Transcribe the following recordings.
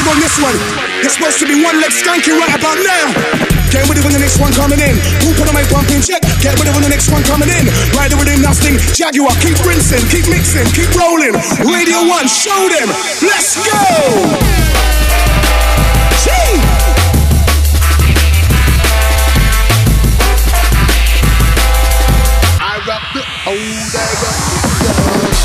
on this one. It's supposed to be one leg skanky right about now. Get with it when the next one coming in. Who put on my pumping check? Get with it when the next one coming in. Ride it with him, now sting. Jaguar, keep rinsing, keep mixing, keep rolling. Radio 1, show them. Let's go! Gee! I rock the old, I rock the young.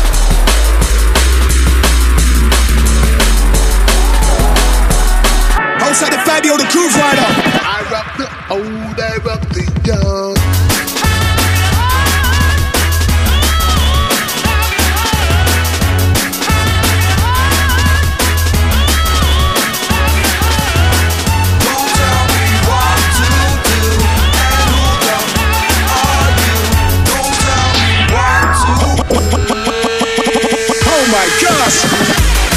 Outside the Fabio, the cruise rider. I rock the old, I rock the young. Don't tell me what to do, and who the are you? Don't tell me what to. Oh my gosh!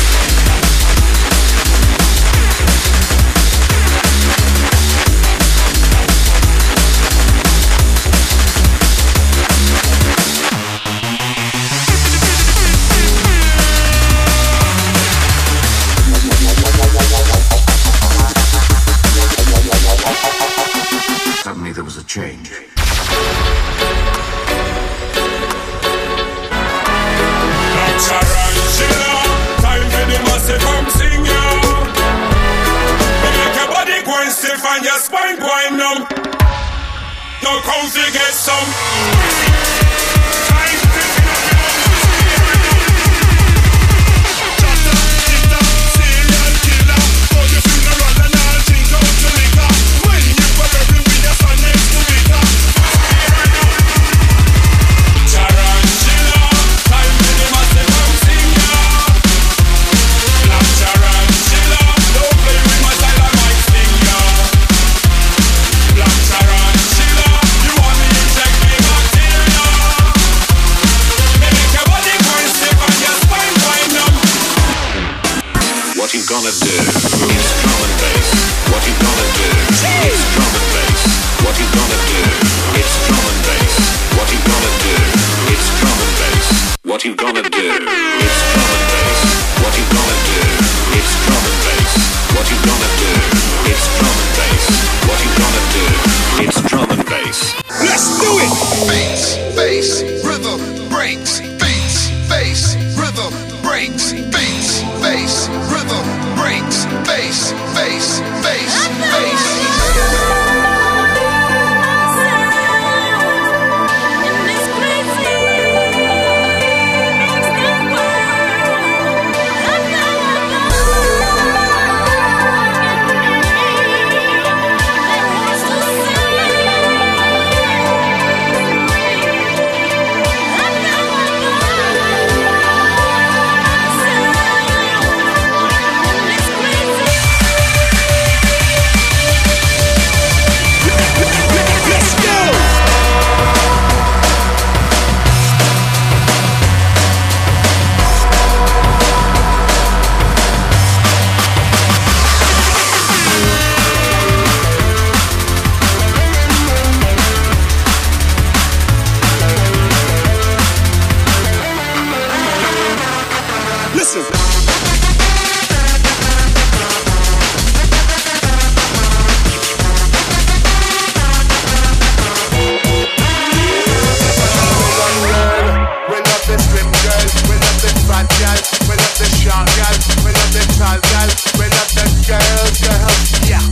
Suddenly there was a change. Time for the massive come sing you. Make your body go and stiff and your spine going numb. Don't come to get some. What you gonna do? It's drum and bass. What you gonna do? It's drum and bass. What you gonna do? It's drum and bass. What you gonna do? It's drum and bass. What you gonna do? It's drum and bass. What you gonna do? It's drum and bass. What you gonna do? It's drum and bass. What you gonna do? It's drum and bass. Let's do it! Bass, bass, rhythm, breaks, bass, bass, rhythm, breaks, bass, bass, rhythm, breaks, bass, bass, bass, bass. We love the tall girl, we love the girls, yeah.